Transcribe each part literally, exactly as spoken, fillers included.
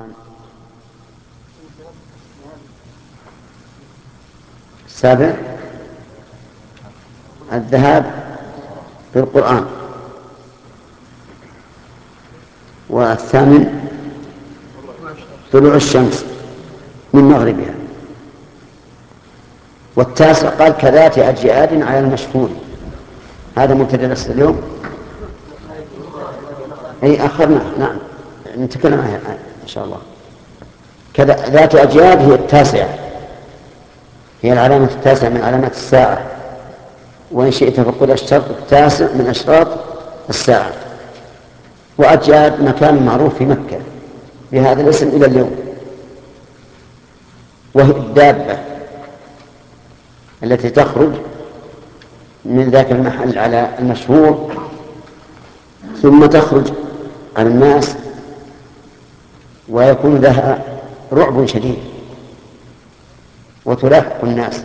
السابع الذهاب في القرآن. والثامن طلوع الشمس من مغربها. والتاسع قال كذات أجياد على المشهور. هذا مبتدأ درس اليوم. أي أخرنا، نعم نتكلم عنها إن شاء الله. كذا ذات أجياد هي التاسعة، هي العلامة التاسعة من علامات الساعة، وإن شئت فقل الشرط التاسع من أشراط الساعة. وأجياد مكان معروف في مكة بهذا الاسم إلى اليوم، وهي الدابة التي تخرج من ذاك المحل على المشهور ثم تخرج على الناس ويكون لها رعب شديد وتلاحق الناس.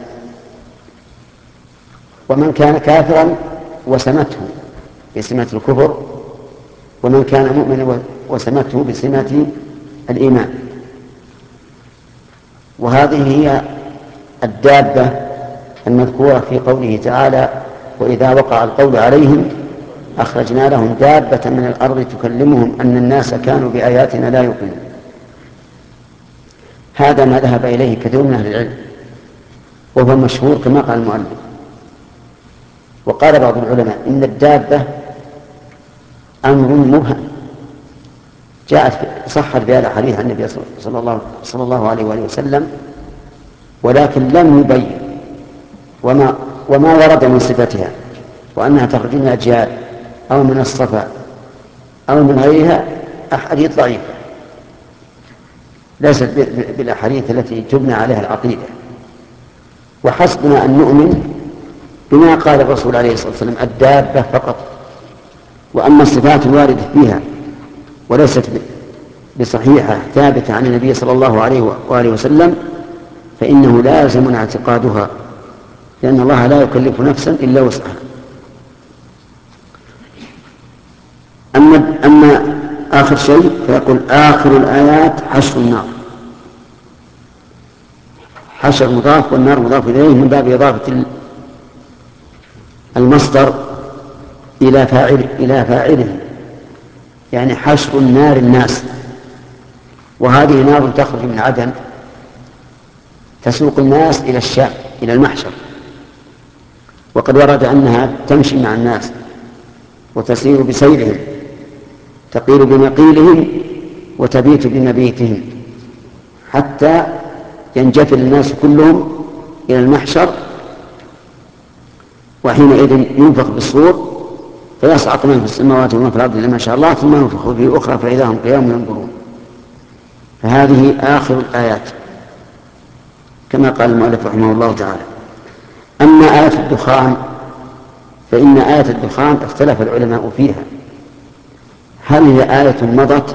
ومن كان كافرا وسمته بسمة الكفر، ومن كان مؤمنا وسمته بسمة الإيمان. وهذه هي الدابة المذكورة في قوله تعالى وإذا وقع القول عليهم أخرجنا لهم دابة من الأرض تكلمهم أن الناس كانوا بآياتنا لا يؤمنون. هذا ما ذهب إليه كثير من أهل العلم وهو المشهور كما قال المؤلف. وقال بعض العلماء إن الدابة أمر مبهم جاءت صحت بهذا الحديث عن النبي صلى الله, صلى الله عليه وآله وسلم، ولكن لم يبين وما, وما ورد من صفتها وأنها تخرج من الأجيال أو من الصفا أو من غيرها أحاديث ضعيفة ليست بالأحاديث التي تبنى عليها العقيدة. وحسبنا أن نؤمن بما قال الرسول عليه الصلاة والسلام الدابة فقط. وأما الصفات الواردة فيها وليست بصحيحة ثابتة عن النبي صلى الله عليه وآله وسلم فإنه لازم اعتقادها، لأن الله لا يكلف نفسا إلا وسعها. أما, أما آخر شيء فيقول آخر الآيات حشر النار. حشر مضاف والنار مضاف إليه من باب إضافة المصدر إلى فاعل إلى فاعله، يعني حشر النار الناس. وهذه نار تخرج من عدن تسوق الناس إلى الشام إلى المحشر. وقد ورد أنها تمشي مع الناس وتسير بسيرهم، تقيل بمقيلهم وتبيت بمبيتهم، حتى ينجفل الناس كلهم إلى المحشر. وحينئذ ينفخ بالصور فيصعق من في السماوات ومن في الأرض إلا ما شاء الله، ثم ينفخ به أخرى فإذا هم قيام ينظرون. فهذه آخر الآيات كما قال المؤلف رحمه الله تعالى. أما آية الدخان فإن آية الدخان اختلف العلماء فيها، هل هي آية مضت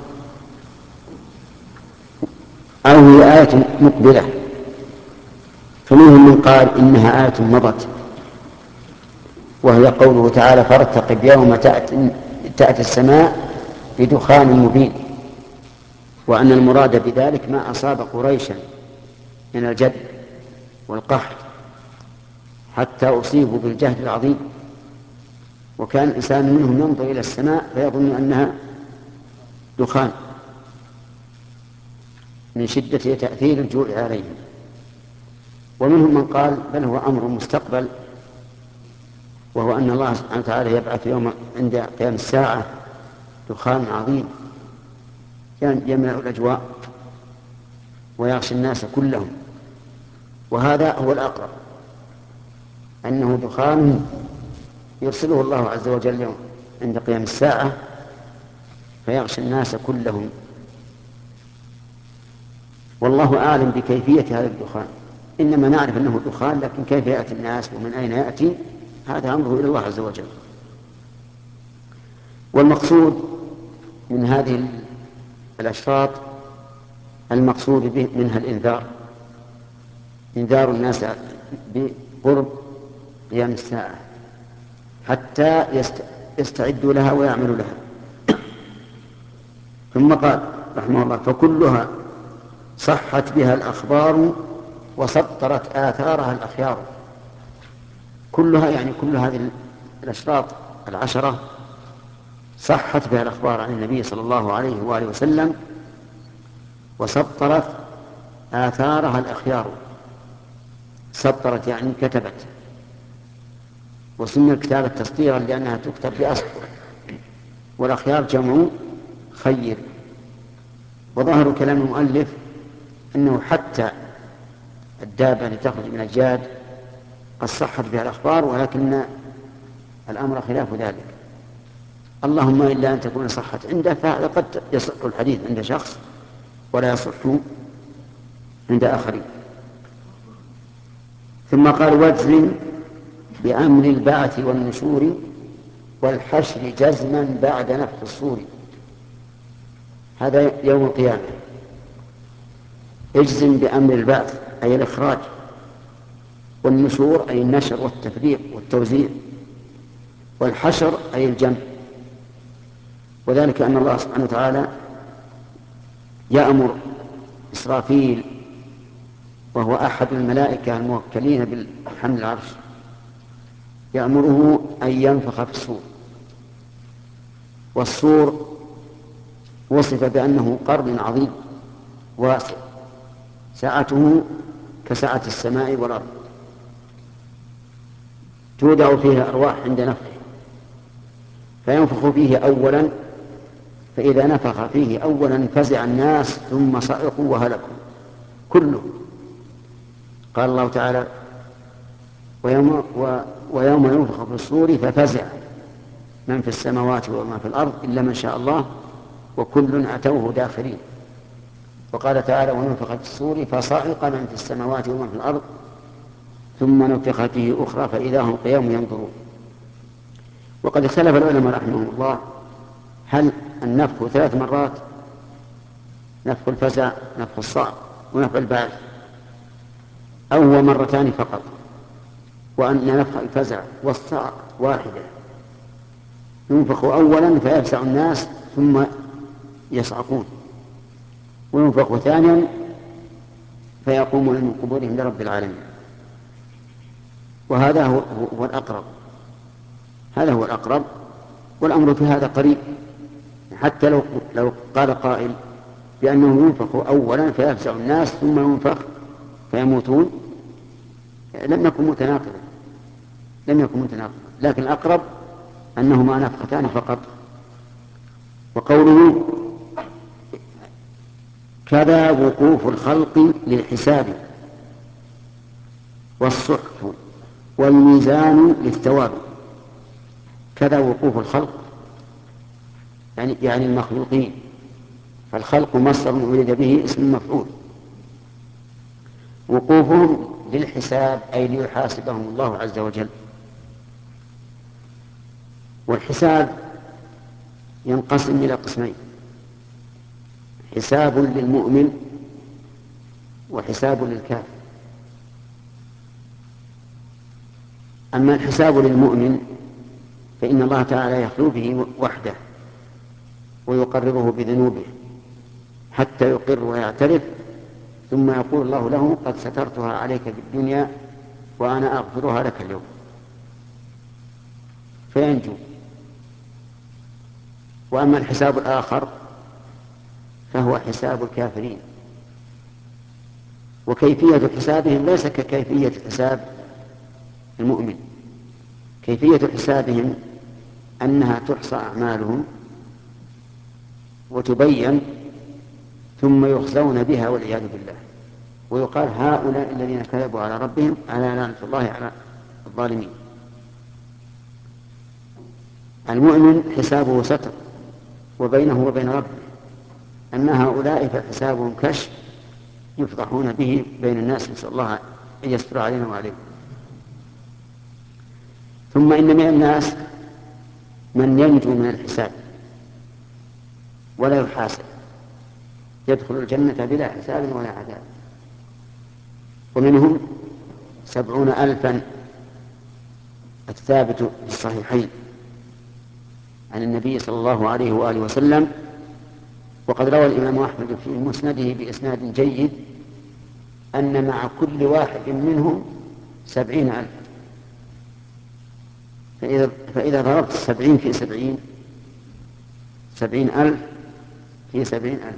أو هي آية مقبلة؟ فمنهم من قال إنها آية مضت، وهي قوله تعالى فارتقب يوم تأتي, تأتي السماء بدخان مبين، وأن المراد بذلك ما أصاب قريشا من الجد والقحط حتى أصيبوا بالجهد العظيم، وكان الإنسان منهم ينظر إلى السماء فيظن أنها دخان من شدة تأثير الجوع عليهم. ومنهم من قال بل هو أمر مستقبل، وهو أن الله سبحانه وتعالى يبعث يوم عند قيام الساعة دخان عظيم يملأ الأجواء ويغشي الناس كلهم. وهذا هو الأقرب، أنه دخان يرسله الله عز وجل عند قيام الساعة فيغشي الناس كلهم. والله أعلم بكيفية هذا الدخان، إنما نعرف أنه دخان، لكن كيف يأتي الناس ومن أين يأتي هذا أمره إلى الله عز وجل. والمقصود من هذه الأشراط المقصود به منها الإنذار، إنذار الناس بقرب قيام الساعة حتى يستعدوا لها ويعملوا لها. ثم قال رحمه الله فكلها صحت بها الأخبار وسطرت آثارها الأخيار. كلها يعني كل هذه الأشراط العشرة صحت بها الأخبار عن النبي صلى الله عليه وآله وسلم وسطرت آثارها الأخيار. سطرت يعني كتبت، وسمي الكتابة تسطيرا لأنها تكتب بأسطر، والأخيار جمع خير. وظاهر كلام المؤلف أنه حتى الدابة التي تخرج من الجاد قد صحت بها الأخبار، ولكن الأمر خلاف ذلك، اللهم إلا أن تكون صحت عنده، فهذا قد يصح الحديث عند شخص ولا يصح عند آخرين. ثم قال واجزم بأمر البعث والنشور والحشر جزما بعد نفخ الصور. هذا يوم القيامة. اجزم بأمر البعث أي الإخراج، والنشور أي النشر والتفريق والتوزيع، والحشر أي الجمع. وذلك أن الله سبحانه وتعالى يأمر إسرافيل وهو أحد الملائكة الموكلين بحمل العرش، يأمره أن ينفخ في الصور. والصور وصف بأنه قرن عظيم واسع سعته كسعة السماء والأرض، تودع فيها أرواح عند نفخه، فينفخ فيه أولا، فإذا نفخ فيه أولا فزع الناس ثم صعقوا وهلكوا كله. قال الله تعالى ويوم, ويوم ينفخ في الصور ففزع من في السماوات وما في الأرض إلا من شاء الله وكل أتوه داخرين. وقال تعالى ونفخ في الصور فصعق من في السماوات وما في الأرض ثم نفخ فيه أخرى فإذا هم قيام ينظرون. وقد اختلف العلماء رحمهم الله هل النفخ ثلاث مرات، نفخ الفزع نفخ الصعق ونفخ البعث، أو هو مرتان فقط، وأن نفخ الفزع والصعق واحدة، ينفخ أولا فيفزع الناس ثم يصعقون، وينفخ ثانيا فيقومون من قبورهم لرب العالمين. وهذا هو, هو الأقرب، هذا هو الأقرب، والأمر في هذا قريب. حتى لو, لو قال قائل بأنه ينفخ أولا فيفزع الناس ثم ينفخ فيموتون لم يكن متناقضا، لم يكن متناقضا، لكن الأقرب أنهما نفختان فقط. وقوله كذا وقوف الخلق للحساب والصحف والميزان للثواب. كذا وقوف الخلق يعني, يعني المخلوقين، فالخلق مصدر ولد به اسم مفعول، وقوفهم للحساب أي ليحاسبهم الله عز وجل. والحساب ينقسم إلى قسمين: حساب للمؤمن وحساب للكافر. أما الحساب للمؤمن فإن الله تعالى يخلو به وحده ويقرره بذنوبه حتى يقر ويعترف، ثم يقول الله له قد سترتها عليك في الدنيا وأنا أغفرها لك اليوم، فينجو. وأما الحساب الآخر فهو حساب الكافرين، وكيفية حسابهم ليس ككيفية حساب المؤمن. كيفية حسابهم أنها تحصى أعمالهم وتبين ثم يخزون بها والعياذ بالله، ويقال هؤلاء الذين كذبوا على ربهم على لعنة الله على الظالمين. المؤمن حسابه ستر وبينه وبين ربه، أما هؤلاء فحسابهم كشف يفضحون به بين الناس، نسأل الله أن يستر علينا وعليهم. ثم إن من الناس من ينجو من الحساب ولا يحاسب، يدخل الجنة بلا حساب ولا عذاب. ومنهم سبعون ألفا الثابت في الصحيحين عن النبي صلى الله عليه وآله وسلم وقد روى الإمام أحمد في مسنده بإسناد جيد أن مع كل واحد منهم سبعين ألف. فإذا, فإذا ضربت السبعين في سبعين سبعين ألف في سبعين ألف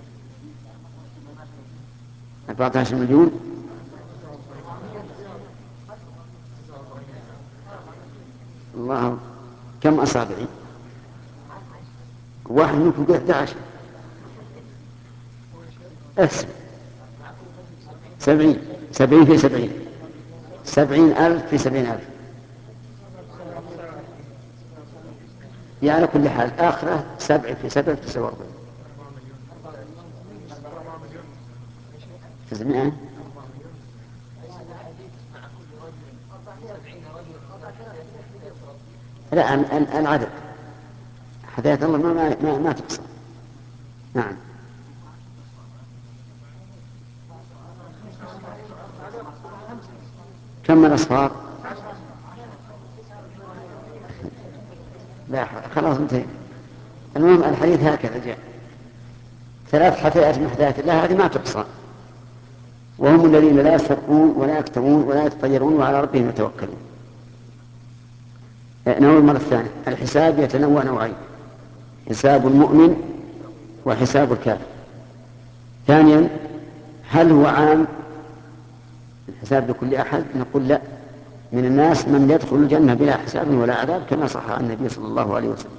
أربعة عشر مليون. الله، كم أصابعي؟ واحد منكم قد أحد عشر. أحسن، سبعين سبعين في سبعين سبعين ألف في سبعين ألف. يعني على كل حال آخرة سبع في سبع تسعة وأربعين. تسمعين؟ لا، العدد حداية الله ما ما ما تقصر. نعم. كم الأصفار؟ لا خلاص انتهي. المهم الحديث هكذا جاء ثلاث حثيات من حثيات الله، هذه ما تقصى، وهم الذين لا يسرقون ولا يكتمون ولا يتطيرون وعلى ربهم يتوكلون. نوع المرة الثانية، الحساب يتنوع نوعين: حساب المؤمن وحساب الكافر. ثانيا، هل هو عام الحساب لكل أحد؟ نقول لا، من الناس من يدخل الجنة بلا حساب ولا عذاب كما صح عن النبي صلى الله عليه وسلم.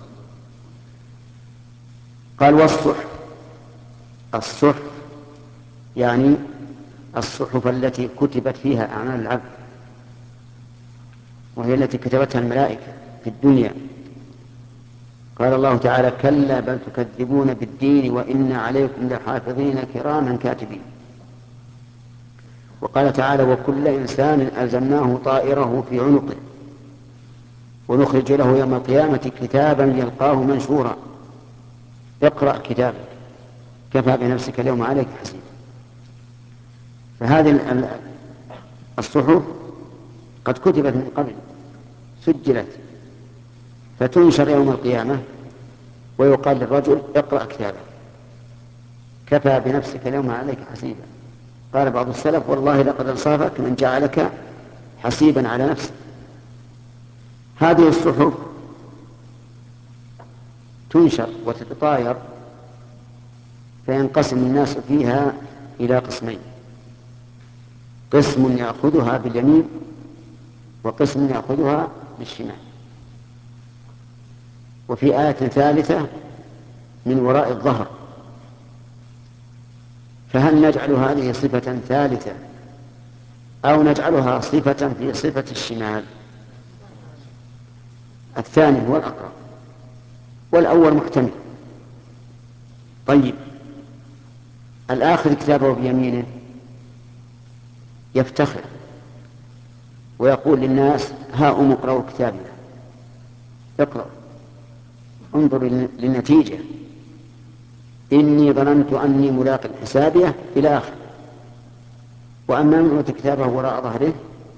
قال والصحف. الصحف يعني الصحف التي كتبت فيها أعمال العبد، وهي التي كتبتها الملائكة في الدنيا. قال الله تعالى: كلا بل تكذبون بالدين وإن عليكم لحافظين كراما كاتبين. وقال تعالى: وكل إنسان ألزمناه طائره في عنقه ونخرج له يوم القيامة كتابا يلقاه منشورا اقرأ كتابك كفى بنفسك اليوم عليك حسيبا. فهذه الصحف قد كتبت من قبل، سجلت، فتنشر يوم القيامة ويقال للرجل: اقرأ كتابك كفى بنفسك اليوم عليك حسيبا. قال بعض السلف: والله لقد انصافك من جعلك حسيبا على نفسك. هذه الصحف تنشر وتتطاير، فينقسم الناس فيها إلى قسمين: قسم يأخذها باليمين وقسم يأخذها بالشمال. وفي آية ثالثة: من وراء الظهر. فهل نجعل هذه صفة ثالثة أو نجعلها صفة في صفة الشمال؟ الثاني هو الأقرب، والأول محتمل. طيب، الآخر كتابه بيمينه يفتخر ويقول للناس: هاؤم اقرأوا كتابي، اقرأوا، انظروا للنتيجة، إني ظننت أني ملاق حسابيه إلى آخر. وأما من أوتي كتابه وراء ظهره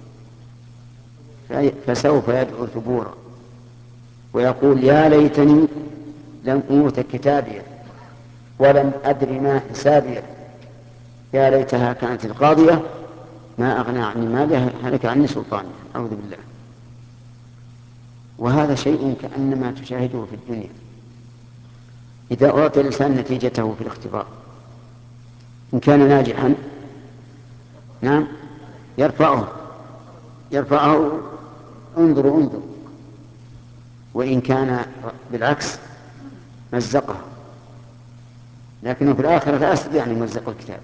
فسوف يدعو ثبورا ويقول: يا ليتني لم أوت كتابيه ولم أدر ما حسابيه، يا ليتها كانت القاضية ما أغنى عني مالها هلك عني سلطاني. أعوذ بالله. وهذا شيء كأنما تشاهده في الدنيا. إذا أعطي الإنسان نتيجته في الاختبار، إن كان ناجحا نعم يرفعه يرفعه انظروا انظروا، وإن كان بالعكس مزقه. لكنه في الآخرة لا يستطيع أن يمزق الكتاب،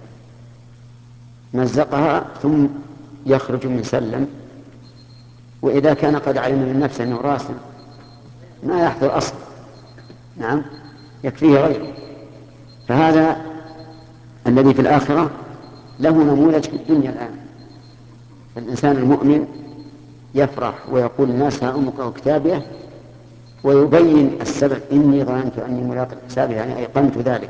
مزقها ثم يخرج من سلم. وإذا كان قد علم من نفسه أنه راسل ما يحضر أصلا، نعم يكفيه غيره. فهذا الذي في الآخرة له نموذج في الدنيا الآن. الإنسان المؤمن يفرح ويقول الناس: هاؤم اقرأوا كتابيه، ويبين السبب: إني ظننت أني ملاق حسابي، يعني أيقنت ذلك.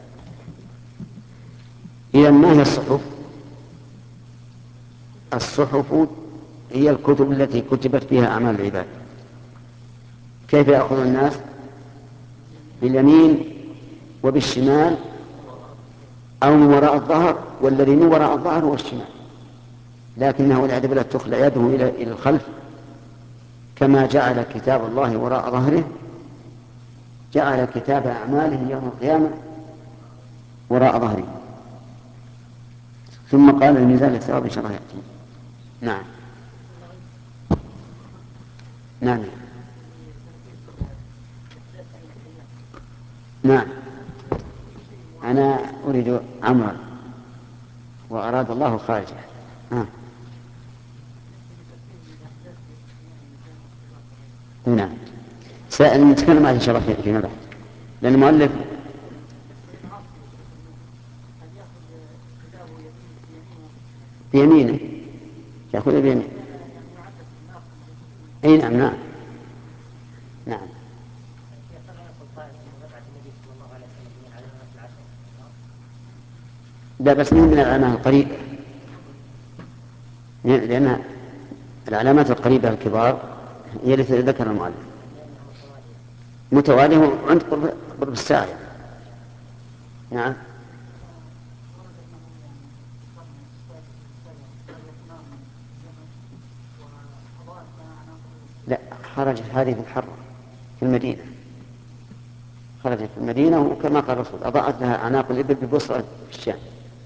إذا ما هي الصحف؟ الصحف هي الكتب التي كتبت فيها أعمال العباد. كيف يأخذ الناس؟ باليمين وبالشمال أو من وراء الظهر، والذي من وراء الظهر هو الشمال، لكنه والعياذ بالله تخلى يده إلى إلى الخلف، كما جعل كتاب الله وراء ظهره جعل كتاب أعماله يوم القيامة وراء ظهره. ثم قال الميزان الثواب إن شاء الله يأتي. نعم نعم نعم. أنا أريد عمرا وأراد الله خارجه. آه. نعم نتكلم عنه إن شاء الله فيما بعد، لأن المؤلف بيمينه يأخذ بيمينه. أي نعم نعم نعم. لا بس من من العلامات القريبة، لأن العلامات القريبة الكبار هي التي ذكر المؤلف متواليه عند قرب الساعة. نعم. لا خرجت هذه في الحرة في المدينة، خرجت في المدينة، وكما قال الرسول أضاءت لها أعناق الإبل ببصرة في الشام.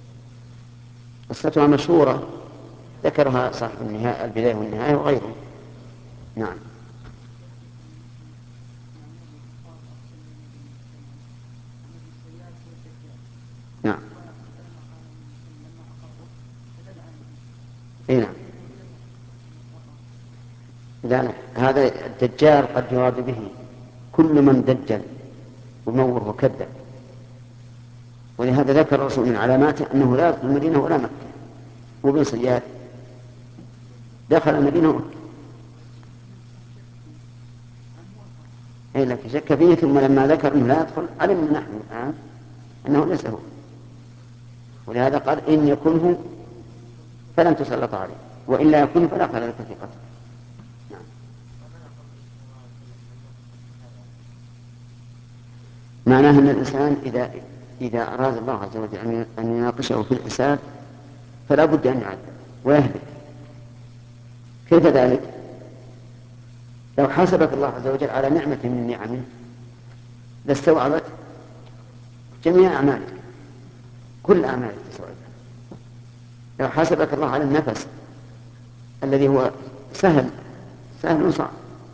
قصتها مشهورة ذكرها صاحب النهاية البداية والنهاية وغيره. نعم. نعم. اي نعم. لا لا هذا الدجال قد يراد به كل من دجل ومور وكذب، ولهذا ذكر الرسول من علاماته أنه لا يدخل المدينة ولا مكة وبن صياد، دخل المدينة أي لك شك فيه، ثم لما ذكر أنه لا يدخل علمنا نحن الآن أنه ليس هو، ولهذا قال إن يكنه فلن تسلط عليه، وإن لا يكن فلا خير لك في قتله. نعم. معناه أن الإنسان إذا إذا أراد الله عز وجل أن يناقشه في الحساب فلا بد أن يعذب ويهلك. كيف ذلك؟ لو حاسبك الله عز وجل على نعمة من نعمه لاستوعبت جميع أعمالك، كل أعمالك تستوعبها. لو حاسبك الله على النفس الذي هو سهل سهل صعب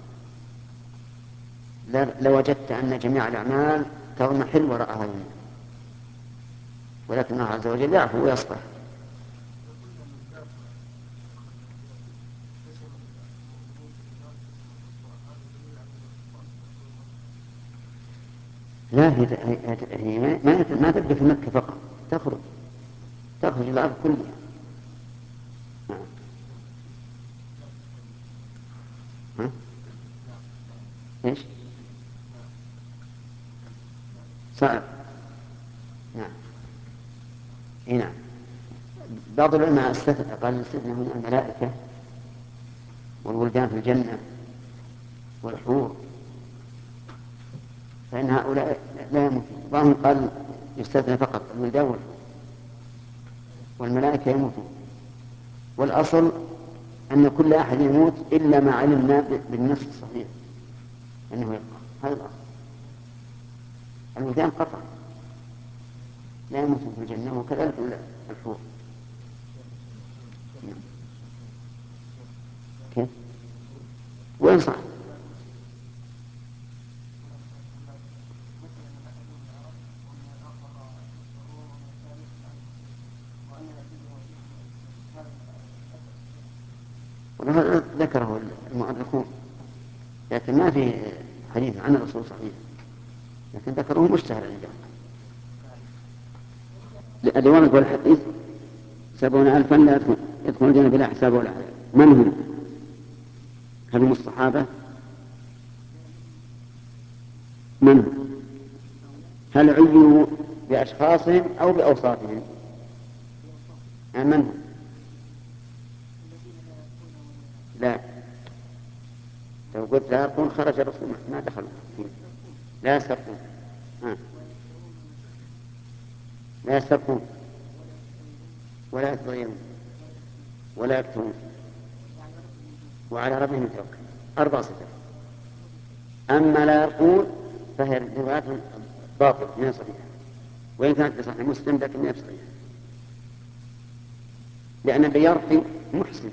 لوجدت أن جميع الأعمال تضمحل وراء هذا النعم، ولكن الله عز وجل يعفو ويصفح. لا هي, هي ما, ما تبقى في مكة فقط، تخرج تخرج الأرض كلها. نعم. ها؟ ايش؟ صعب. نعم. اي نعم. بعض العلماء استثنى قال استثنى من الملائكة والولدان في الجنة والحور، فإن هؤلاء لا يموتون. بعضهم قال يستثنى فقط الولدان والحور، والملائكة يموتون. والأصل أن كل أحد يموت إلا ما علمنا بالنص الصحيح أنه يبقى. هذا الأصل. الولدان قطع لا يموتون في الجنة، وكذلك الحور. كيف؟ وين صح؟ وهذا ذكره المؤرخون، لكن ما في حديث عن الرسول صحيح، لكن ذكروه مشتهر عندهم. اليوم يقول الحديث سبعون ألفا لا يدخل الجنة بلا حساب ولا عذاب. من هم؟ هل هم الصحابة؟ من هم؟ هل عينوا بأشخاصهم أو بأوصافهم؟ من هم؟ لا لو قلت لا يكون خرج الرسول ما دخلوا، لا يستقون. ها. لا يسترقون ولا يتطيرون ولا يكتمون وعلى ربهم يتوكل. أربع صفات. أما لا يرقون فهي روايات باطل من صحيحة، وإن كانت بصحيح مسلم لكن لا صحيحة، لأن اللي يرقي محسن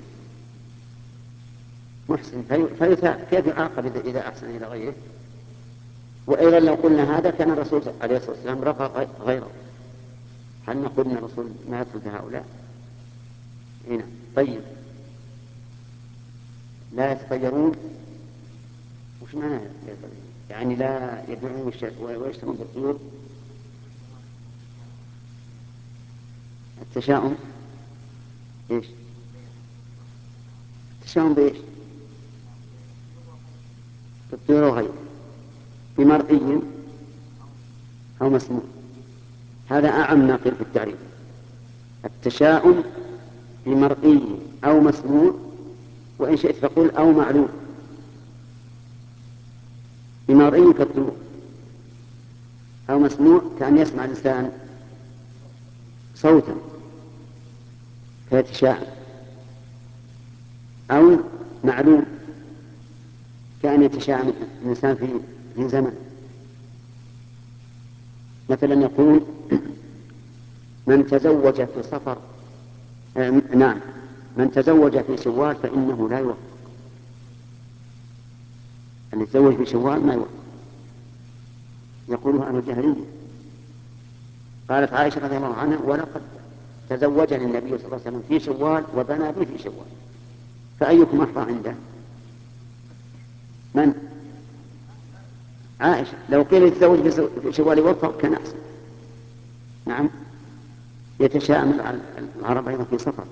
محسن فيثاب، كيف يعاقب إذا أحسن إلى غيره؟ وأيضا لو قلنا هذا كان الرسول عليه الصلاة والسلام رقى غيره، هل نقول أن الرسول ما يترك هؤلاء؟ هنا طيب. لا يتطيرون وش معنى يعني لا يبيعون ويشترون بالطيور؟ التشاؤم ايش؟ التشاؤم بايش؟ بالطيور وغيره، بمرئي او مسموع. هذا اعم ما قيل في التعريف. التشاؤم بمرئي او مسموع، وان شئت فقل او معلوم. بمرئي كالطيور، او مسموع كأن يسمع الانسان صوتا فيتشاءم، أو معلوم كأن يتشاءم الإنسان في في زمن. مثلا يقول من تزوج في صفر آه نعم من تزوج في شوال فإنه لا يوفق. أن يتزوج في شوال ما يوفق، يقولها أهل الجاهلية. قالت عائشة رضي الله عنها ولقد تزوجني النبي صلى الله عليه وسلم في شوال وبنى بي في شوال، فأيكم أحظى عنده؟ من؟ عائشة. لو قيل يتزوج في شوال يوفق كان أحسن. نعم. يتشاءم العرب أيضا في صفر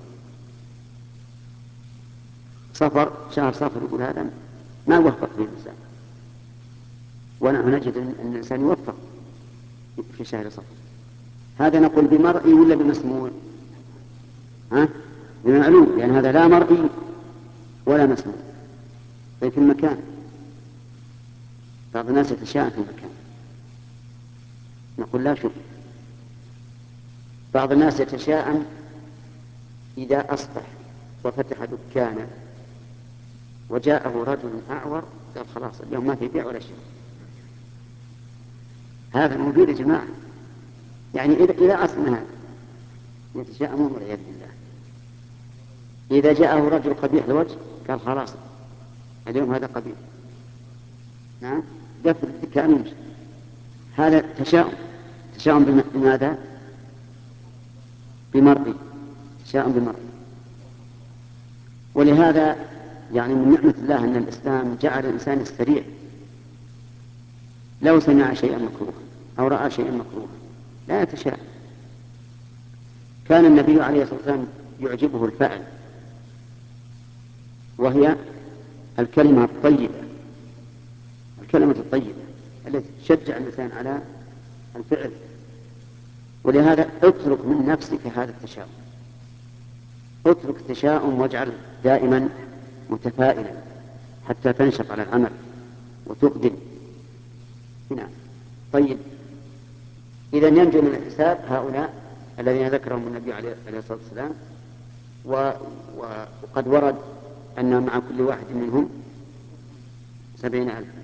صفر شهر صفر، يقول هذا ما يوفق فيه الإنسان، ونحن نجد أن الإنسان يوفق في شهر صفر. هذا نقول بمرئي ولا بمسموع؟ ها؟ بمعلوم، لأن هذا لا مرئي ولا مسموع. طيب في المكان، بعض الناس يتشاءم في المكان، نقول لا شك. بعض الناس يتشاءم إذا أصبح وفتح دكانا وجاءه رجل أعور قال خلاص اليوم ما في بيع ولا شيء. هذا موجود يا جماعة، يعني إذا إذا أصبح يتشاءمون والعياذ بالله. إذا جاءه رجل قبيح الوجه قال خلاص اليوم هذا قبيح، نعم قفل الدكان يمشي. هذا تشاؤم. تشاؤم بماذا؟ بمرئي. تشاؤم بمرئي. ولهذا يعني من نعمة الله أن الإسلام جعل الإنسان يستريع لو سمع شيئا مكروها أو رأى شيئا مكروها لا يتشاءم. كان النبي عليه الصلاة والسلام يعجبه الفعل، وهي الكلمة الطيبة، الكلمة الطيبة التي تشجع الإنسان على الفعل. ولهذا اترك من نفسك هذا التشاؤم، اترك التشاؤم واجعل دائما متفائلا حتى تنشط على العمل وتقدم. نعم. طيب إذا ينجو من الحساب هؤلاء الذين ذكرهم النبي عليه الصلاة والسلام، وقد ورد أن مع كل واحد منهم سبعين ألفا.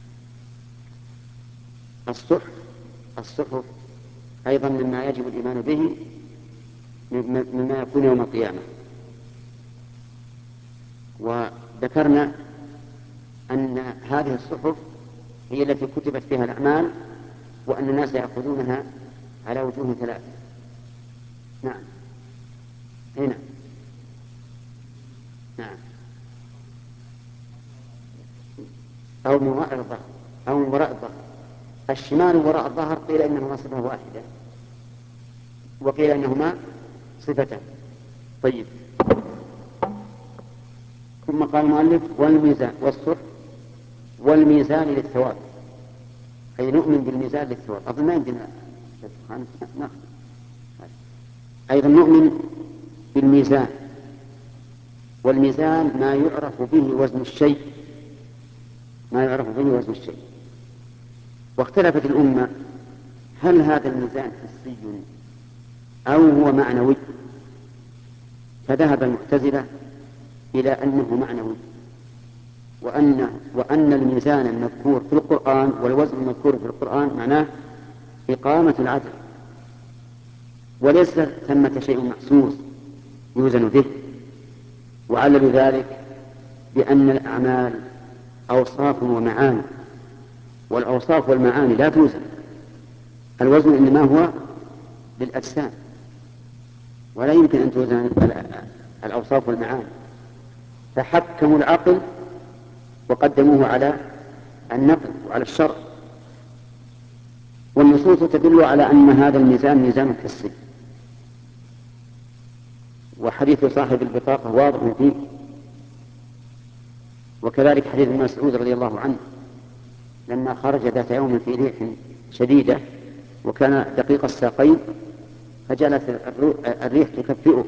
الصحف الصحف أيضا مما يجب الإيمان به، مما يكون يوم القيامة. وذكرنا أن هذه الصحف هي التي كتبت فيها الأعمال، وأن الناس يأخذونها على وجوه ثلاثة. نعم. هنا نعم. أو من وراء الظهر أو من وراء الظهر. الشمال وراء الظهر قيل إنهما صفة واحدة، وقيل إنهما صفتان. طيب. ثم قال المؤلف والميزان والصحف والميزان للثواب، أي نؤمن بالميزان للثواب. أظن ما عندنا نأخذ. أيضا نؤمن بالميزان، والميزان ما يعرف به وزن الشيء، ما يعرف به وزن الشيء. واختلفت الأمة هل هذا الميزان حسي أو هو معنوي، فذهب المعتزلة إلى أنه معنوي، وأن وأن الميزان المذكور في القرآن والوزن المذكور في القرآن معناه إقامة العدل، وليس ثمة شيء محسوس يوزن به. وعلل ذلك بأن الأعمال أوصاف ومعاني، والأوصاف والمعاني لا توزن، الوزن إنما هو للأجسام، ولا يمكن أن توزن الأوصاف والمعاني، فحكموا العقل وقدموه على النقل وعلى الشرع. والنصوص تدل على أن هذا الميزان ميزان حسي، وحديث صاحب البطاقة واضح فيه، وكذلك حديث ابن مسعود رضي الله عنه لما خرج ذات يوم في ريح شديدة وكان دقيق الساقين، فجعلت الريح تكفئه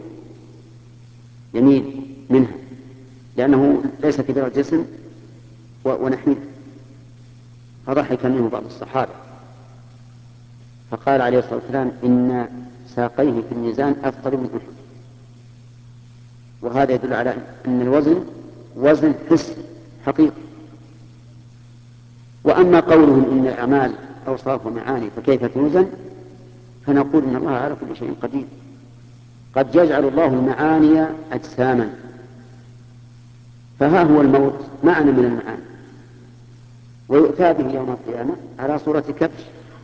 يميل منها لأنه ليس كبير الجسم ونحيف، فضحك منه بعض الصحابة، فقال عليه الصلاة والسلام إن ساقيه في الميزان أثقل من أحد. وهذا يدل على أن الوزن وزن حس حقيقي. وأما قولهم إن الأعمال أوصاف ومعاني فكيف توزن، فنقول إن الله على كل شيء قدير، قد يجعل الله المعاني أجساما، فها هو الموت معنى من المعاني، ويؤتى به يوم القيامة على صورة كبش،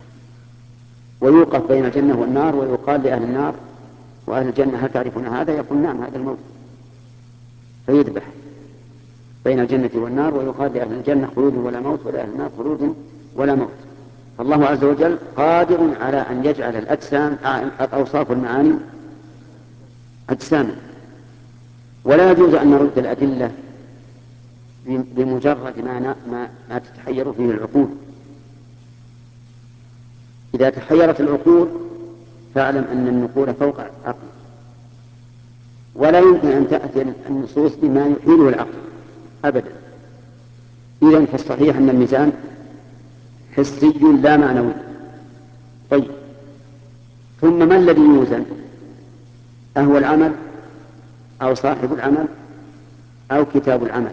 ويوقف بين الجنة والنار، ويقال لأهل النار وأهل الجنة هل تعرفون هذا؟ يقول نعم هذا الموت، فيذبح بين الجنة والنار، ويقال لأهل الجنة خلود ولا موت، ولأهل النار خلود ولا موت. فالله عز وجل قادر على أن يجعل الأجسام الأوصاف والمعاني أجساما، ولا يجوز أن نرد الأدلة بمجرد ما, ما, ما تتحير فيه العقول. إذا تحيرت العقول فاعلم أن النقول فوق العقل، ولا يمكن أن تأتي النصوص بما يحيله العقل أبدا. إذن فالصحيح أن الميزان حسي لا معنوي. طيب، ثم ما الذي يوزن؟ أهو العمل أو صاحب العمل أو كتاب العمل؟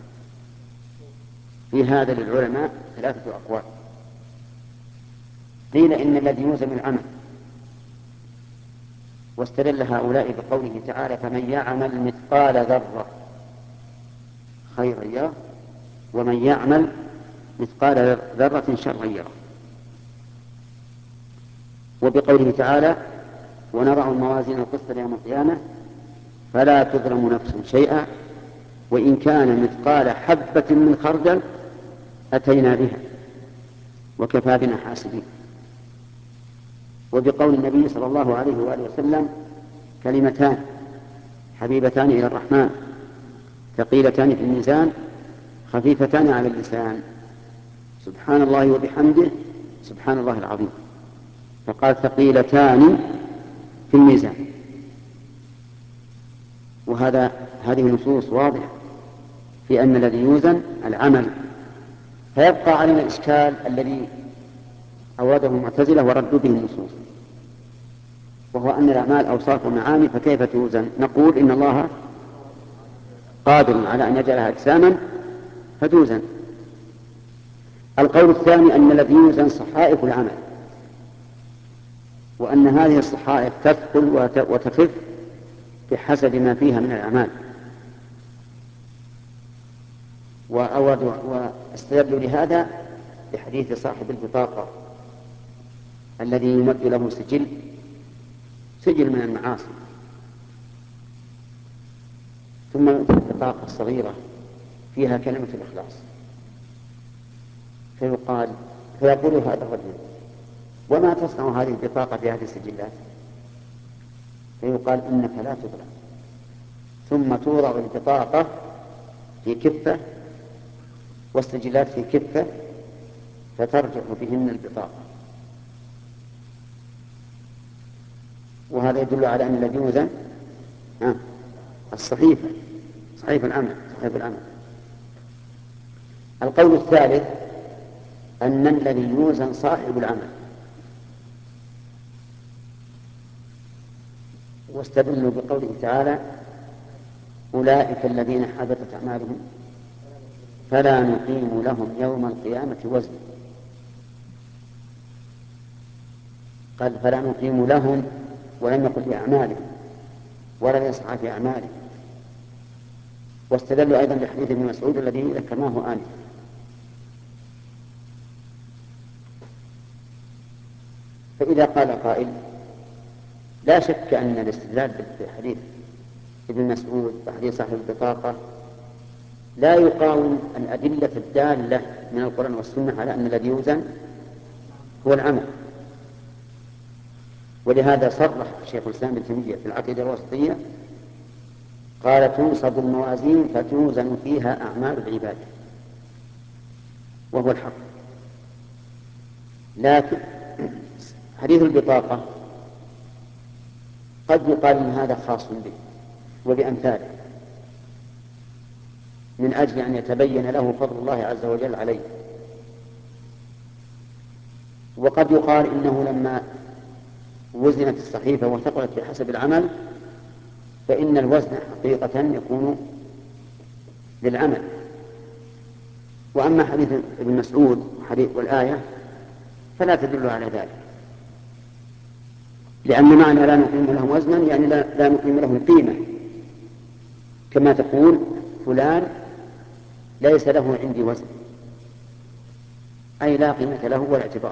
في هذا للعلماء ثلاثة أقوال. قيل إن الذي يوزن العمل، واستدل هؤلاء بقوله تعالى فمن يعمل مثقال ذرة خيرا يره ومن يعمل مثقال ذرة شرا يره، وبقوله تعالى ونضع الموازين القسط ليوم القيامة فلا تظلم نفس شيئا وإن كان مثقال حبة من خردل أتينا بها وكفى بنا حاسبين. وبقول النبي صلى الله عليه وآله وسلم كلمتان حبيبتان إلى الرحمن ثقيلتان في الميزان خفيفتان على اللسان سبحان الله وبحمده سبحان الله العظيم، فقال ثقيلتان في الميزان. وهذا هذه نصوص واضحة في أن الذي يوزن العمل. فيبقى علينا الإشكال الذي أورده المعتزلة وردوا به النصوص، وهو أن الأعمال أوصاف ومعاني فكيف توزن؟ نقول إن الله قادر على أن يجعلها أجساما فتوزن. القول الثاني أن الذي يوزن صحائف العمل، وأن هذه الصحائف تثقل وتخف بحسب ما فيها من الأعمال. واستدلوا لهذا بحديث صاحب البطاقة الذي يمد له سجل سجل من المعاصي، ثم يؤتى البطاقة الصغيرة فيها كلمة الإخلاص، فيقال فيقول هذا الرجل وما تصنع هذه البطاقة في هذه السجلات؟ فيقال إنك لا تظلم، ثم توضع البطاقة في كفة والسجلات في كفة فترجع بهن البطاقة. وهذا يدل على أن الذي يوزن الصحيفة صحيفة العمل صحيفة العمل. القول الثالث أن الذي يوزن صاحب العمل، واستدلوا بقوله تعالى أولئك الذين حبطت أعمالهم فلا نقيم لهم يوم القيامة وزنا. قال فلا نقيم لهم ولم يقل بأعمالهم ولا يسعى في أعمالهم. واستدلوا أيضا بحديث ابن مسعود الذي ذكرناه آنفا. فإذا قال قائل لا شك أن الاستدلال بحديث ابن مسعود وحديث صاحب البطاقة لا يقاوم الأدلة الدالة من القرآن والسنة على أن الذي يوزن هو العمل. ولهذا صرح شيخ الإسلام ابن تيمية في العقيدة الوسطية قال تنصب الموازين فتوزن فيها أعمال العباد، وهو الحق. لكن حديث البطاقة قد يقال إن هذا خاص به وبأمثاله من أجل أن يتبين له فضل الله عز وجل عليه. وقد يقال إنه لما وزنت الصحيفة وثقلت بحسب العمل فإن الوزن حقيقة يكون للعمل. وأما حديث ابن مسعود والآية فلا تدل على ذلك، لأن معنى لا نقيم لهم وزنا يعني لا, لا نقيم لهم قيمة، كما تقول فلان ليس له عندي وزن، أي لا قيمة له ولا اعتبار.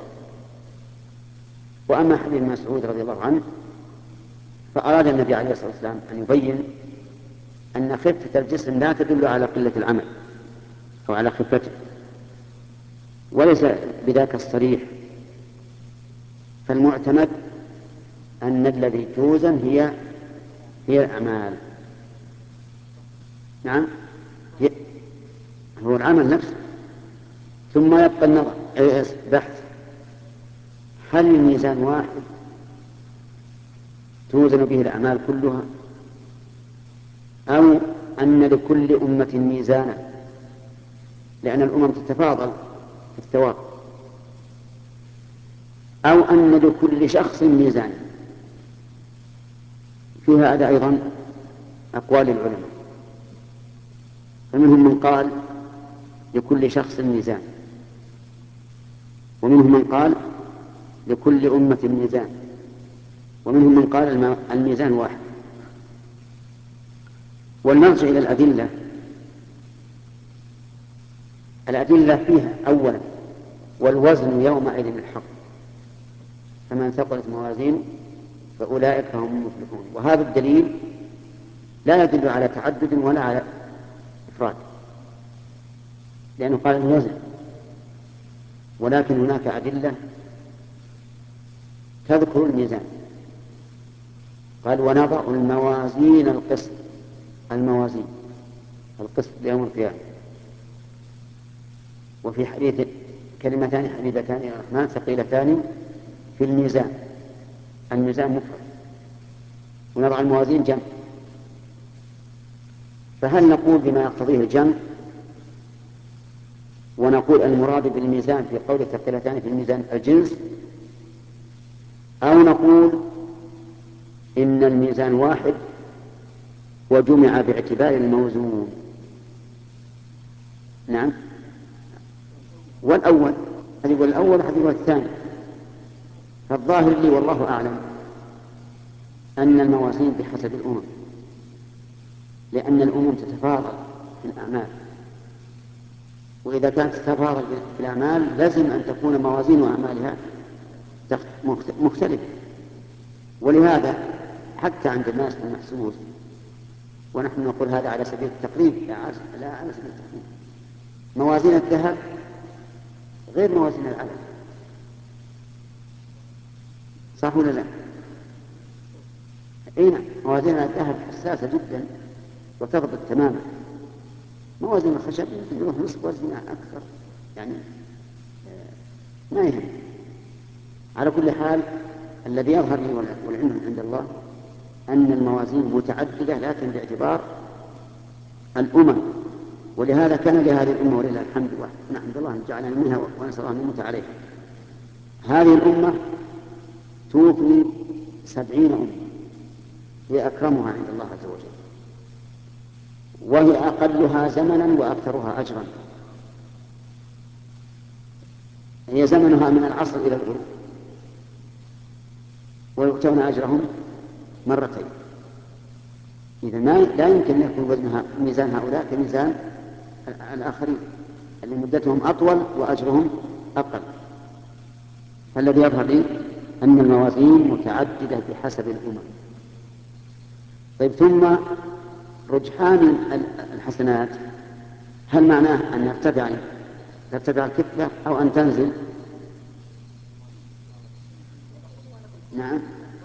وأما حديث ابن مسعود رضي الله عنه فأراد النبي عليه الصلاة والسلام أن يبين أن خفة الجسم لا تدل على قلة العمل أو على خفته، وليس بذاك الصريح. فالمعتمد أن الذي توزن هي هي الأعمال. نعم هو العمل نفسه. ثم يبقى النظر بحث هل الميزان واحد توزن به الأعمال كلها أو أن لكل أمة ميزانا، لأن الأمم تتفاضل في الثواب، أو أن لكل شخص ميزانا. في هذا أيضا أقوال العلماء، فمنهم من قال لكل شخص ميزان، ومنهم من قال لكل أمة ميزان، ومنهم من قال الميزان واحد. والمرجع إلى الأدلة الأدلة فيها أولا والوزن يومئذ الحق، فمن ثقلت موازينه فأولئك هم المفلحون. وهذا الدليل لا يدل على تعدد ولا على إفراد، لأنه قال الوزن، ولكن هناك أدلة تذكر الميزان. قال ونضع الموازين القسط، الموازين القسط ليوم القيامة. وفي حديث كلمتان حبيبتان إلى الرحمن ثقيلتان في الميزان، الميزان مفرد، ونضع الموازين جمع. فهل نقول بما يقتضيه الجمع ونقول المراد بالميزان في قول ثقيلتان في الميزان الجنس، أو نقول إن الميزان واحد وجمع باعتبار الموزون؟ نعم والأول هذه والأول هذه والثاني. فالظاهر لي والله أعلم أن الموازين بحسب الأمم، لأن الأمم تتفاضل في الأعمال، وإذا كانت تتفاضل في الأعمال لازم أن تكون موازين أعمالها مختلفة. ولهذا حتى عند الناس في المحسوس، ونحن نقول هذا على سبيل التقريب لا على سبيل التقريب، موازين الذهب غير موازين العدد، صح ولا لا؟ اي نعم، موازين الذهب حساسة جدا وتضبط تماما. موازين الخشب يمكن يروح نصف وزنها أكثر، يعني ما يهم. على كل حال الذي يظهر لي والعلم عند الله أن الموازين متعددة لكن باعتبار الأمم. ولهذا كان لهذه الأمة ولله الحمد ونحمد الله أن جعلنا منها ونسأل الله أن نموت عليها. هذه الأمة توفي سبعين أمة هي أكرمها عند الله عز وجل، وهي أقلها زمنا وأكثرها أجرا. هي زمنها من العصر إلى الغروب، ويؤتون أجرهم مرتين. إذا لا يمكن أن يكون وزنها ميزان هؤلاء كميزان الآخرين اللي مدتهم أطول وأجرهم أقل. فالذي يظهر لي أن الموازين متعددة بحسب الأمم. طيب، ثم رجحان الحسنات هل معناه أن يرتفع ترتفع الكفة أو أن تنزل؟ نعم،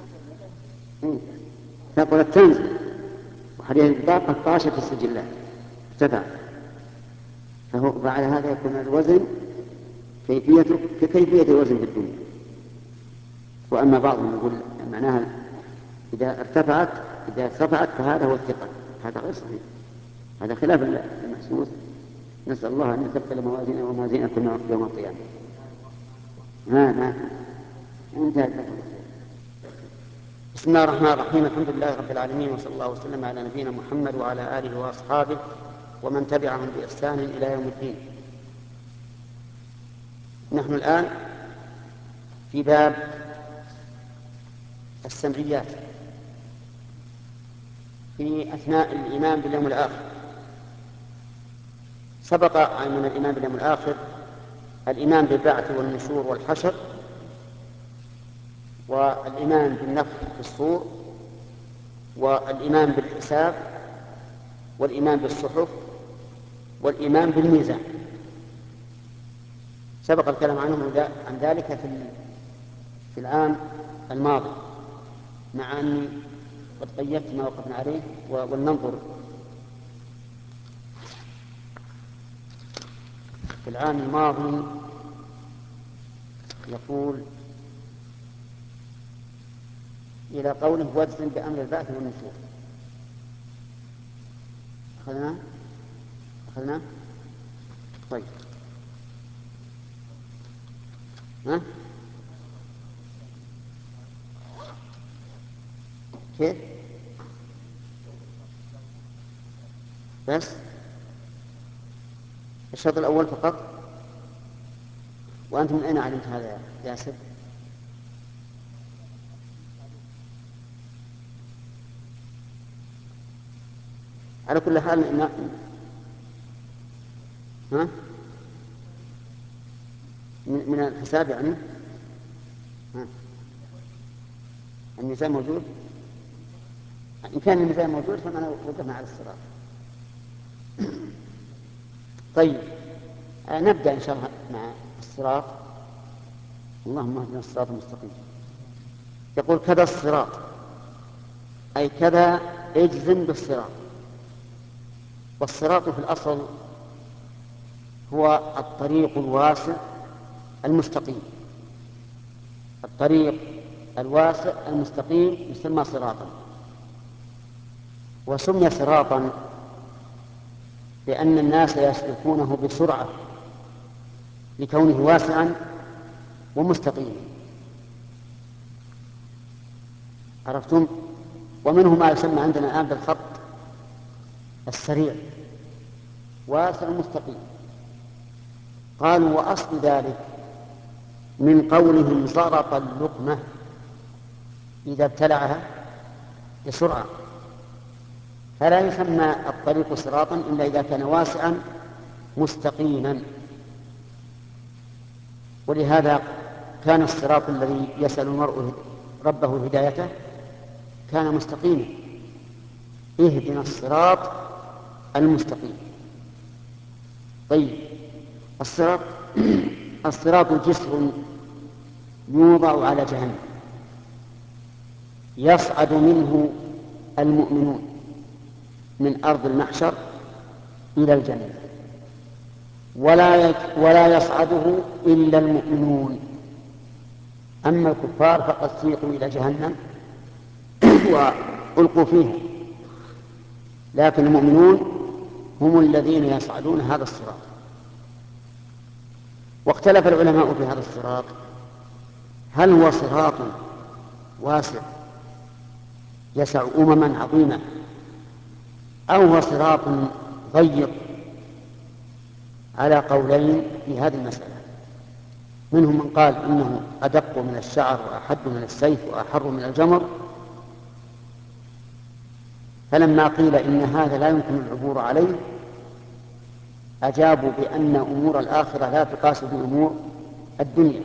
ثقلت تنزل، وحديث البطاقة طاشت السجلات ارتفع. فهو بعد هذا يكون الوزن كيفيته ككيفية الوزن في الدنيا. وأما بعضهم يقول معناها إذا ارتفعت إذا ارتفعت فهذا هو الثقل. هذا غير صحيح، هذا خلاف المحسوس. نسأل الله أن يثقل موازيننا وموازينكم يوم القيامة. ما ما انتهت. بسم الله الرحمن الرحيم. الحمد لله رب العالمين، وصلى الله وسلم على نبينا محمد وعلى آله وأصحابه ومن تبعهم بإحسان إلى يوم الدين. نحن الآن في باب السمعيات في أثناء الإيمان باليوم الآخر. سبق من الإيمان باليوم الآخر الإيمان بالبعث والنشور والحشر، والإيمان بالنفخ في الصور، والإيمان بالحساب، والإيمان بالصحف، والإيمان بالميزان. سبق الكلام عنه عن ذلك في في العام الماضي، مع أني قد قيدت ما وقفنا عليه. ولننظر في العام الماضي. يقول إلى قوله وزن بأمر البعث والنشور. أخذنا أخذنا طيب. ها؟ كيف؟ بس الشرط الأول فقط. وأنت من أين علمت هذا يا ياسر؟ على كل حال إن... ها؟ من الحساب يعني. ها؟ الميزان موجود. إن كان الميزان موجود فأنا وقفنا على الصراط. طيب، نبدأ إن شاء الله مع الصراط. اللهم اهدنا الصراط المستقيم. يقول كذا الصراط، أي كذا اجزم بالصراط. والصراط في الأصل هو الطريق الواسع المستقيم. الطريق الواسع المستقيم يسمى صراطا. وسمي صراطا لأن الناس يسلكونه بسرعة لكونه واسعا ومستقيما. عرفتم؟ ومنه ما يسمى عندنا الآن بالخط السريع، واسع مستقيم. قالوا وأصل ذلك من قولهم زرط اللقمة إذا ابتلعها بسرعة، فلا يسمى الطريق صراطا إلا إذا كان واسعا مستقيما. ولهذا كان الصراط الذي يسأل المرء ربه هدايته كان مستقيما. اهدنا الصراط المستقيم. طيب، الصراط الصراط جسر يوضع على جهنم يصعد منه المؤمنون من أرض المحشر إلى الجنة، ولا ولا يصعده إلا المؤمنون. أما الكفار فقد سيقوا إلى جهنم وألقوا فيها، لكن المؤمنون هم الذين يصعدون هذا الصراط. واختلف العلماء في هذا الصراط، هل هو صراط واسع يسع أمما عظيمة، أو هو صراط ضيق، على قولين في هذه المسألة. منهم من قال إنه أدق من الشعر وأحد من السيف وأحر من الجمر، فلما قيل إن هذا لا يمكن العبور عليه أجابوا بأن أمور الآخرة لا تقاس بأمور الدنيا،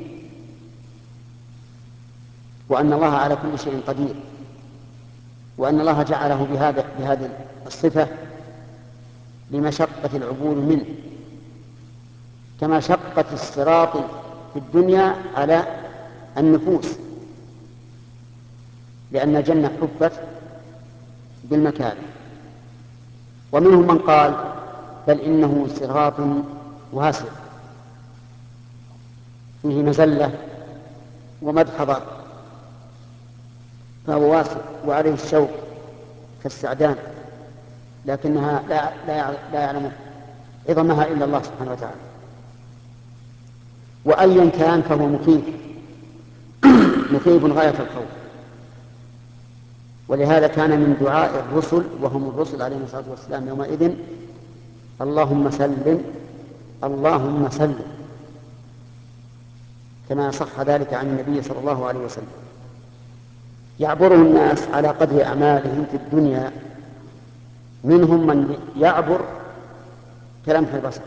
وأن الله على كل شيء قدير، وأن الله جعله بهذا بهذه الصفة لمشقة العبور منه، كما شقت الصراط في الدنيا على النفوس، لأن الجنة حفت بالمكاره. ومنهم من قال بل إنه صراط واسع فيه مزلة ومدحضة، فهو واسع وعليه الشوك كالسعدان، لكنها لا, لا, لا يعلم عظمها إلا الله سبحانه وتعالى. وأيا كان فهو مخيف مخيف غاية الخوف. ولهذا كان من دعاء الرسل وهم الرسل عليهم الصلاة والسلام يومئذ اللهم سلم اللهم سلم، كما صح ذلك عن النبي صلى الله عليه وسلم. يعبره الناس على قدر أعمالهم في الدنيا، منهم من يعبر كلمح البصر،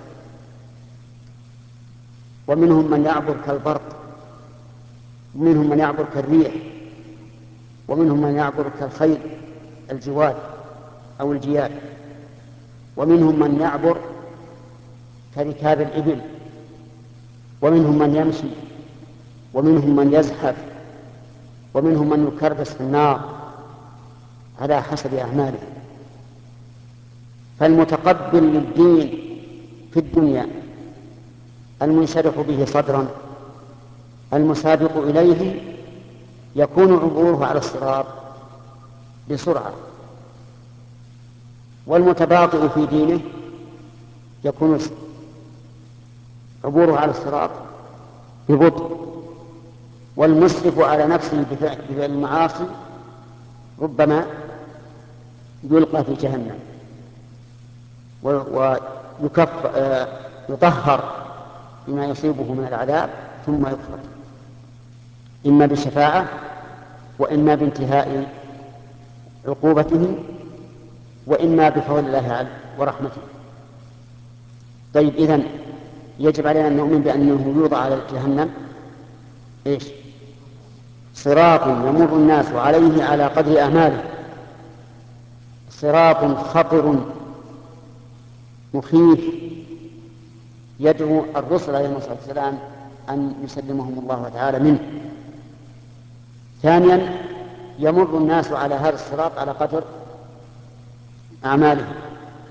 ومنهم من يعبر كالبرق، ومنهم من يعبر كالريح، ومنهم من يعبر كالخيل الجواد أو الجياد، ومنهم من يعبر كركاب الإبل، ومنهم من يمشي، ومنهم من يزحف، ومنهم من يكردس في النار على حسب أعماله. فالمتقبل للدين في الدنيا المنشرح به صدرا المسابق إليه يكون عبوره على الصراط بسرعة، والمتباطئ في دينه يكون عبوره على الصراط ببطء، والمسرف على نفسه بفعل المعاصي ربما يلقى في جهنم ويطهر بما يصيبه من العذاب ثم يخرج إما بالشفاعة وإما بانتهاء عقوبته وإما بفضل الله ورحمته. طيب، إذن يجب علينا أن نؤمن بأنه يوضع على جهنم إيش؟ صراط يمر الناس عليه على قدر أعماله، صراط خطر مخيف يدعو الرسل عليهم الصلاة والسلام أن يسلمهم الله تعالى منه. ثانيا، يمر الناس على هذا الصراط على قدر أعمالهم،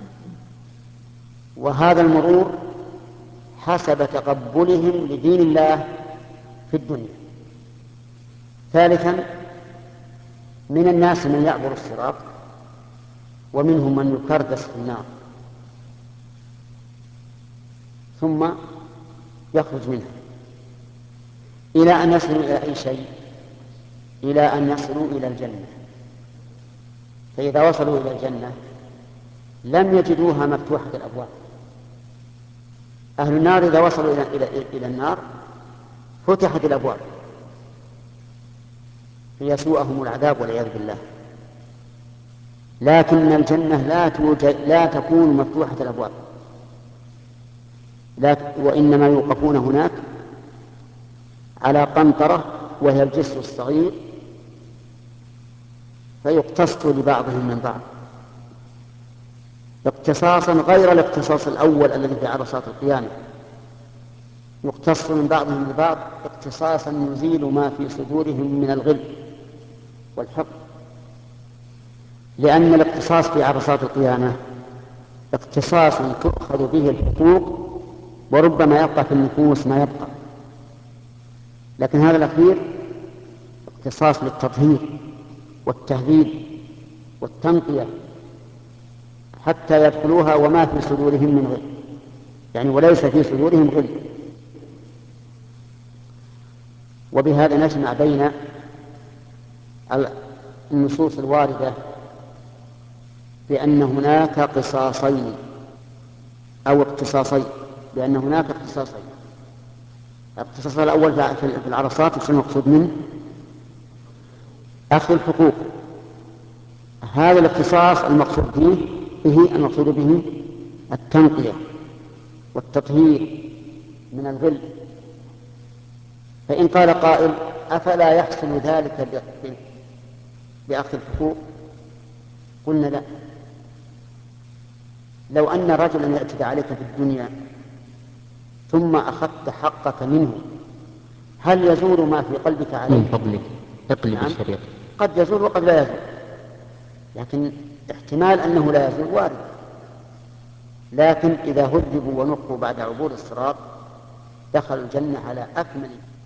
وهذا المرور حسب تقبلهم لدين الله في الدنيا. ثالثا، من الناس من يعبر الصراط ومنهم من يكردس في النار ثم يخرج منها إلى أن يصلوا إلى أي شيء؟ إلى أن يصلوا إلى الجنة. فإذا وصلوا إلى الجنة لم يجدوها مفتوحة الأبواب. أهل النار إذا وصلوا إلى, إلى, إلى النار فتحت الأبواب ليسوءهم العذاب والعياذ بالله، لكن الجنة لا, توجد لا تكون مفتوحة الأبواب، لا وإنما يوقفون هناك على قنطرة وهي الجسر الصغير فيقتص لبعضهم من بعض اقتصاصا غير الاقتصاص الأول الذي في عرصات القيامة، يقتص من بعضهم لبعض اقتصاصا يزيل ما في صدورهم من الغل والحقد. لأن الاقتصاص في عرصات القيامة اقتصاص تؤخذ به الحقوق وربما يبقى في النفوس ما يبقى، لكن هذا الأخير اقتصاص للتطهير والتهذيب والتنقية حتى يدخلوها وما في صدورهم من غل، يعني وليس في صدورهم غل. وبهذا نجمع بين النصوص الواردة بأن هناك قصاصين أو اقتصاصين، بأن هناك اقتصاصين. الاقتصاص الأول في العرصات وش المقصود منه؟ أخذ الحقوق. هذا الاقتصاص المقصود به به المقصود به التنقية والتطهير من الغل. فإن قال قائل أفلا يحصل ذلك بأخذ الحقوق؟ قلنا لا. لو أن رجلا يعتدى عليك في الدنيا ثم أخذت حقك منه، هل يزول ما في قلبك عليه؟ من فضلك اقلب نعم. الشريط. قد يزول وقد لا يزول، لكن احتمال أنه لا يزول وارد. لكن إذا هذبوا ونقوا بعد عبور الصراط دخلوا الجنة على أكمل